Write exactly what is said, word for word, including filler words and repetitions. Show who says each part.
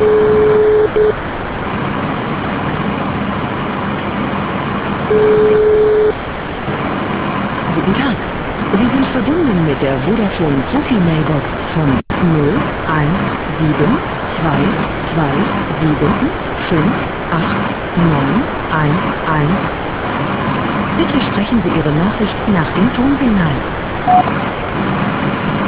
Speaker 1: Guten Tag. Sie sind verbunden mit der Vodafone Profi-Mailbox von null eins sieben zwei zwei sieben fünf acht neun eins eins. Bitte sprechen Sie Ihre Nachricht nach dem Tonsignal.